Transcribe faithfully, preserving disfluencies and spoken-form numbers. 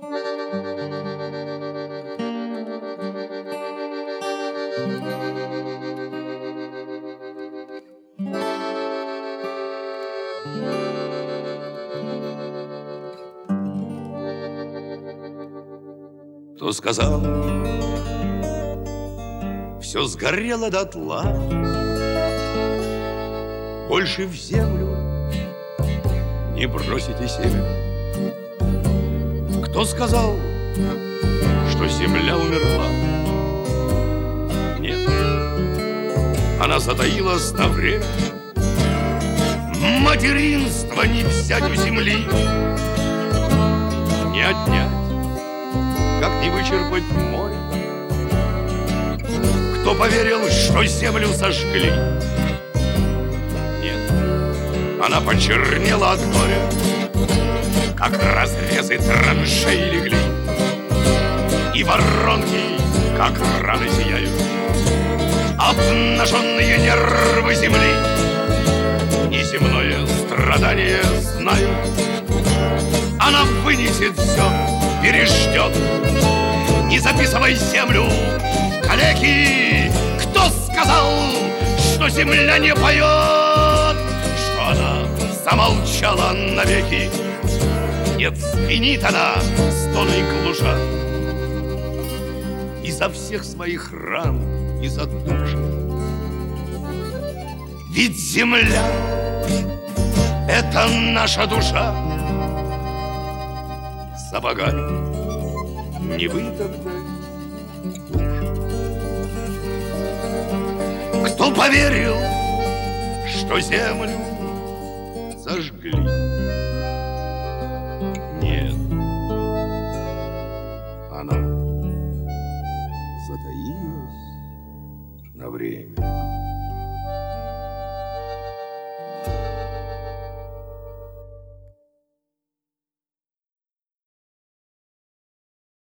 Кто сказал, все сгорело дотла, больше в землю не бросите семя? Кто сказал, что земля умерла? Нет, она затаилась на время. Материнство не взять у земли, не отнять, как не вычерпать море. Кто поверил, что землю сожгли? Нет, она почернела от горя, как разрезы траншей легли, и воронки, как раны, зияют обнаженные нервы земли. Неземное страдание знают, она вынесет все, переждет. Не записывай землю в калеки. Кто сказал, что земля не поет, что она замолчала навеки? Нет, звенит она, стоны глуша, изо всех своих ран, из-за души. Ведь земля — это наша душа. Сапогами не вытоптать душу. Кто поверил, что землю сожгли? Нет, она затаилась на время.